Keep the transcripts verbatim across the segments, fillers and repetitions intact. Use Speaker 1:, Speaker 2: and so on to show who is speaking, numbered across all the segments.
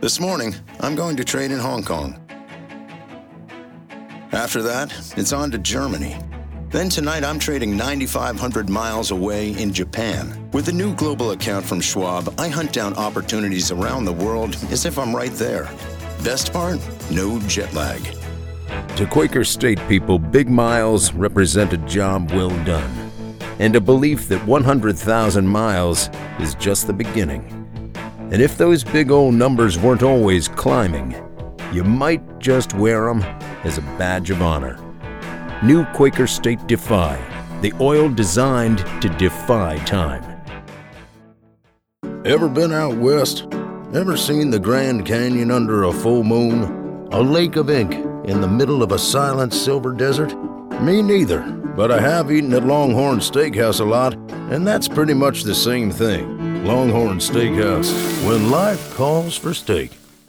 Speaker 1: This morning, I'm going to trade in Hong Kong. After that, it's on to Germany. Then tonight, I'm trading nine thousand five hundred miles away in Japan. With the new global account from Schwab, I hunt down opportunities around the world as if I'm right there. Best part? No jet lag.
Speaker 2: To Quaker State people, big miles represent a job well done, and a belief that one hundred thousand miles is just the beginning. And if those big old numbers weren't always climbing, you might just wear them as a badge of honor. New Quaker State Defy, the oil designed to defy time.
Speaker 3: Ever been out west? Ever seen the Grand Canyon under a full moon? A lake of ink in the middle of a silent silver desert? Me neither, but I have eaten at Longhorn Steakhouse a lot, and that's pretty much the same thing. Longhorn Steakhouse, when life calls for steak.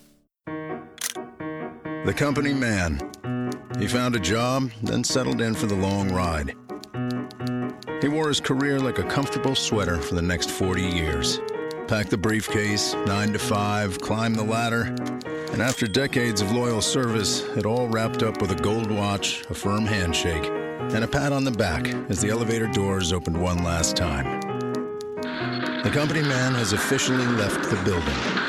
Speaker 1: The company man. He found a job, then settled in for the long ride. He wore his career like a comfortable sweater for the next forty years. Packed the briefcase, nine to five, climbed the ladder, and after decades of loyal service, it all wrapped up with a gold watch, a firm handshake, and a pat on the back as the elevator doors opened one last time. The company man has officially left the building.